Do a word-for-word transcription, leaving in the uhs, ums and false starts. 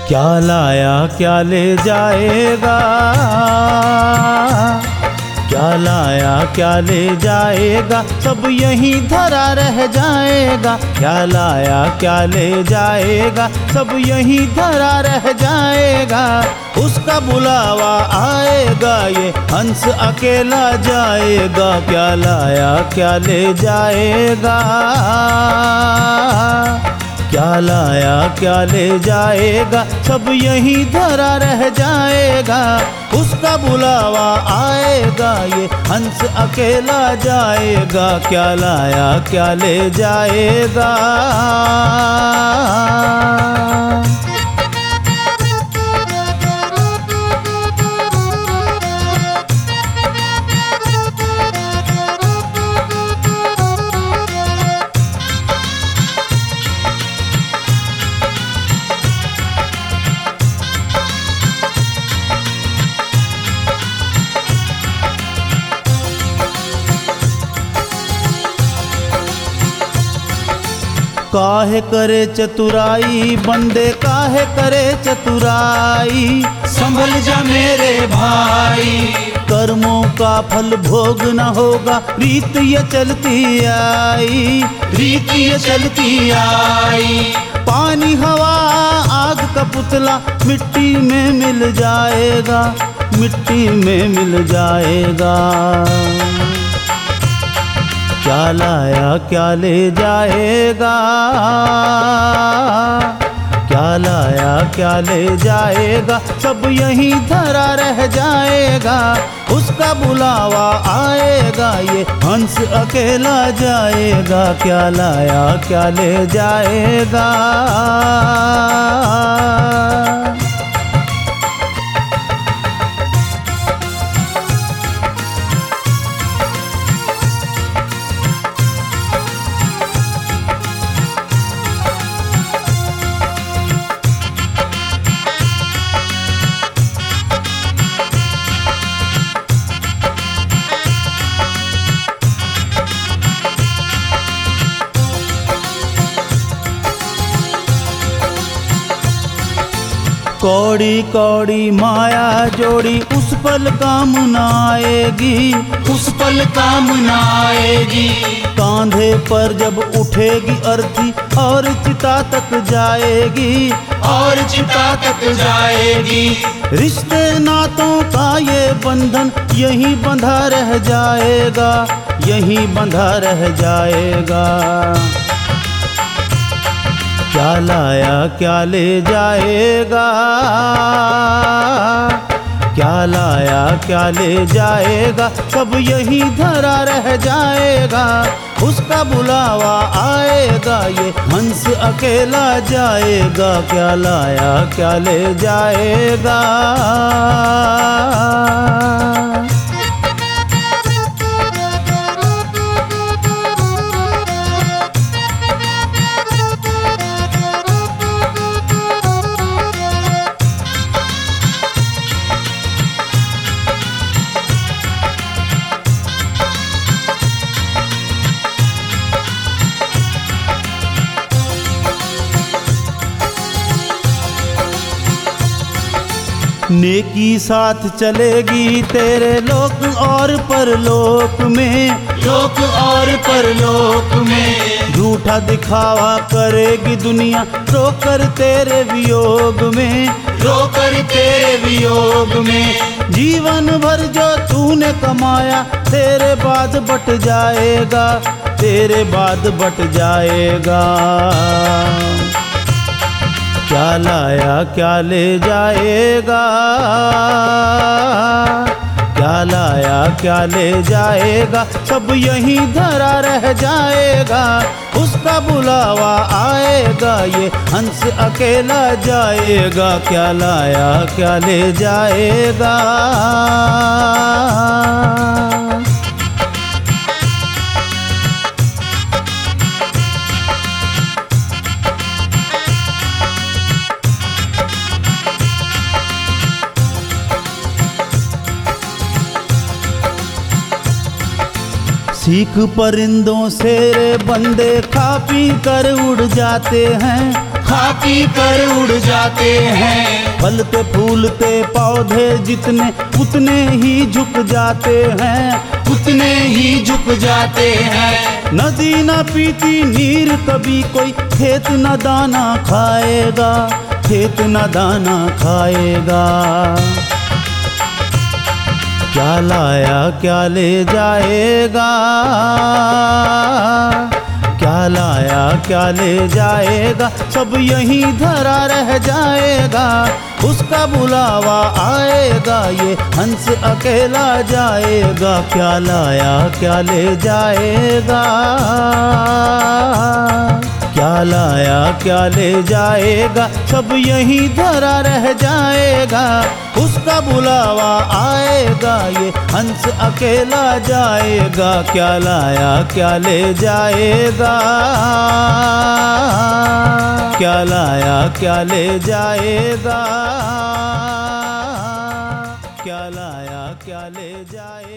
क्या लाया क्या ले जाएगा, क्या लाया क्या ले जाएगा, सब यहीं धरा रह जाएगा। क्या लाया क्या ले जाएगा, सब यहीं धरा रह जाएगा। उसका बुलावा आएगा, ये हंस अकेला जाएगा। क्या लाया क्या ले जाएगा, क्या लाया क्या ले जाएगा, सब यहीं धरा रह जाएगा। उसका बुलावा आएगा, ये हंस अकेला जाएगा। क्या लाया क्या ले जाएगा। काहे करे चतुराई बंदे, काहे करे चतुराई। संभल जा मेरे भाई, कर्मों का फल भोग न होगा, रीत ये चलती आई, रीत ये चलती आई। पानी हवा आग का पुतला मिट्टी में मिल जाएगा, मिट्टी में मिल जाएगा। क्या लाया क्या ले जाएगा, क्या लाया क्या ले जाएगा, सब यहीं धरा रह जाएगा। उसका बुलावा आएगा, ये हंस अकेला जाएगा। क्या लाया क्या ले जाएगा। कौड़ी कौड़ी माया जोड़ी, उस पल काम न आएगी, उस पल काम न आएगी। कांधे पर जब उठेगी अर्थी और चिता तक जाएगी, और चिता तक जाएगी। रिश्ते नातों का ये बंधन यहीं बंधा रह जाएगा, यहीं बंधा रह जाएगा। क्या लाया क्या ले जाएगा, क्या लाया क्या ले जाएगा, सब यहीं धरा रह जाएगा। उसका बुलावा आएगा, ये हंस अकेला जाएगा। क्या लाया क्या ले जाएगा। नेकी साथ चलेगी तेरे लोक और परलोक में, लोक और परलोक में। झूठा दिखावा करेगी दुनिया रोकर तेरे वियोग में, रोकर तेरे वियोग में। जीवन भर जो तूने कमाया तेरे बाद बट जाएगा, तेरे बाद बट जाएगा। क्या लाया क्या ले जाएगा, क्या लाया क्या ले जाएगा, सब यहीं धरा रह जाएगा। उसका बुलावा आएगा, ये हंस अकेला जाएगा। क्या लाया क्या ले जाएगा। सीख परिंदों से रे बंदे खा पी कर उड़ जाते हैं, खा पी कर उड़ जाते हैं। फलते फूलते पौधे जितने उतने ही झुक जाते हैं, उतने ही झुक जाते हैं। नदी न पीती नीर कभी कोई, खेत न दाना खाएगा, खेत न दाना खाएगा। क्या लाया क्या ले जाएगा, क्या लाया क्या ले जाएगा, सब यहीं धरा रह जाएगा। उसका बुलावा आएगा, ये हंस अकेला जाएगा। क्या लाया क्या ले जाएगा, क्या लाया क्या ले जाएगा, सब यहीं धरा रह जाएगा। उसका बुलावा आएगा, ये हंस अकेला जाएगा। क्या लाया क्या ले जाएगा, क्या लाया क्या ले जाएगा, क्या लाया क्या ले जाएगा।